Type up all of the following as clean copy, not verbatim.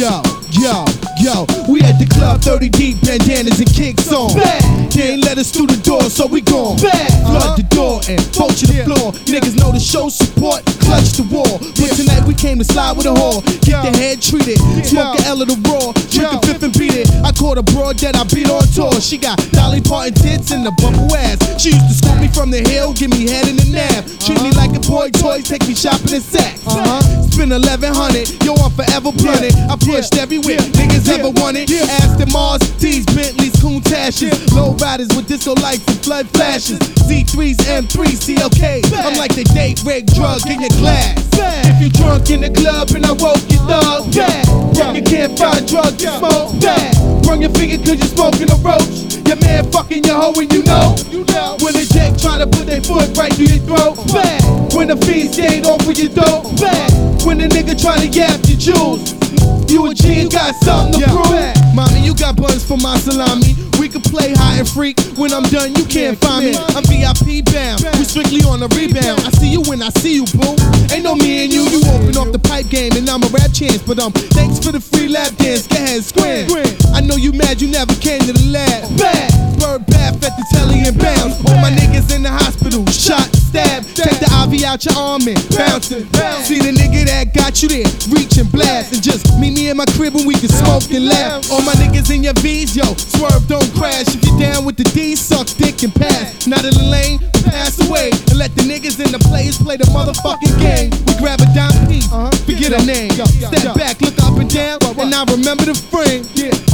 Yo, we at the club 30 deep, bandanas and kicks on. They ain't let us through the door, so we gone. Flood the door and vulture the floor. Niggas know the show support, clutch the wall. But tonight we came to slide with a whore. Get the head treated, smoke a L of the raw. Drink a fifth and beat it. I caught a broad that I beat on tour. She got Dolly Parton tits and a bumble ass. She used to scoop me from the hill, give me head in the nab. Treat me like a boy toys, take me shopping in Saks. Spend 1100, yo, I'm forever blunted. I pushed everywhere, niggas ever wanted. Aston Mars, T's, Bentleys, Coontashes. Low riders with disco lights and flood flashes. Z3s, M3s, CLK. I'm like the date rape drug in your glass. If you drunk in the club and I woke you thug, you can't find drugs to smoke. Run your finger cause you're smoking a roach. Your man fucking your hoe and you know. When the dick try to put their foot right through your throat. When the fiends skate off with your dope. When the nigga try to yap your jewels. You a G, you got something to prove. Mommy, you got buns for my salami. We can play hide and freak. When I'm done, you can't find me. I'm VIP bound. We strictly on the rebound. I see you when I see you, boo. Ain't no me and you. You open off the pipe game and I'm a rap chance. But thanks for the free lap dance. Go ahead, scram. I know you mad you never came to the lab. Bird bath at the telly and bounce. All my niggas in the hospital, shot, stab. Take the IV out your arm and bounce it. See the nigga that got you there, reach and blast. And just meet me in my crib when we can smoke and laugh. All my niggas in your V's, yo, swerve, don't crash. If you down with the D, suck dick and pass. Not in the lane, pass away. And let the niggas in the players play the motherfucking game. We grab a dime piece, forget her name. Step back, look up and down, and I remember the frame.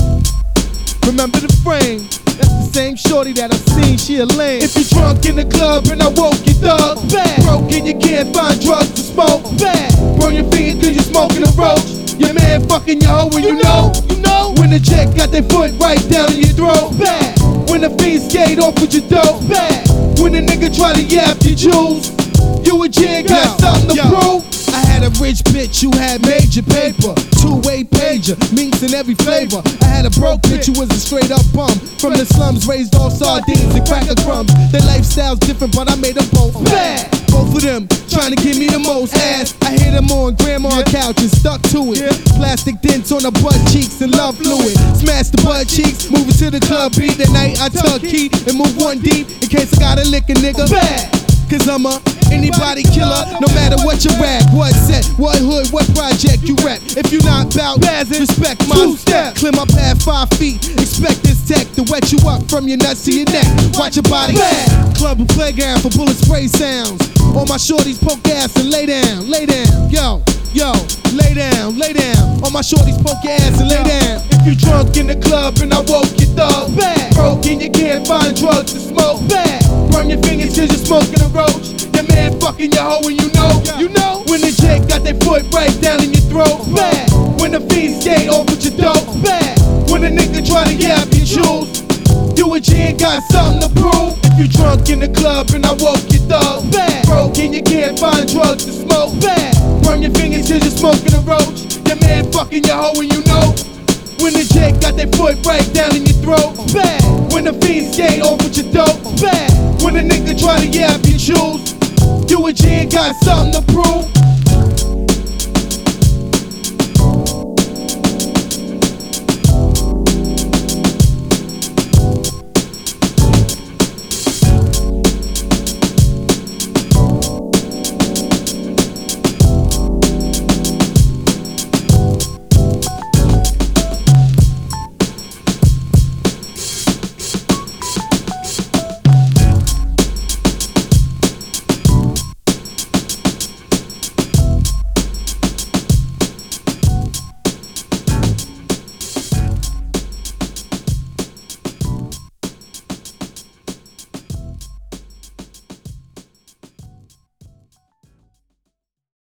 Remember the frame. That's the same shorty that I seen, she a lame. If you drunk in the club and I woke you thug, broke and you can't find drugs to smoke, burn your finger cause you're smoking a roach. Your man fucking your hoe and you know. When the chick got their foot right down in your throat, when the fiends skate off with your dope, when the nigga try to yap your jewels, you a G, got something to prove. I had a rich bitch who had major paper, two-way pager, minks in every flavor. I had a broke bitch who was a straight up bum, from the slums raised off sardines and cracker crumbs. Their lifestyle's different but I made them both bad. Both of them trying to give me the most ass. I hit them on grandma's couch and stuck to it. Plastic dents on the butt cheeks and love fluid. Smash the butt cheeks, move it to the club beat. That night I tuck key and move one deep in case I gotta lick a nigga. Cause I'm a anybody killer, no matter what you rap, what set, what hood, what project you rap. If you not bout respect my step. Climb up past 5 feet, expect this tech to wet you up from your nuts to your neck. Watch your body club and playground for bullet spray sounds. All my shorties poke ass and lay down, yo, lay down. All my shorties poke ass and lay down. If you drunk in the club and I woke you thug, broke and you can't find drugs to smoke, burn your fingers cause you're smoking a roach. Your man fucking your hoe and you know. When the chick got their foot right down in your throat, when the fiends skate off with your dope, when the nigga try to yap your jewels, you a G and got something to prove. If you drunk in the club and I woke you thug, broke and you can't find drugs to smoke, burn your fingers cause you're smoking a roach. Your man fucking your hoe and you know. When the chick got their foot right down in your throat, when the fiends skate off with your dope, when the nigga try to yap your jewels, you a G and got something to prove.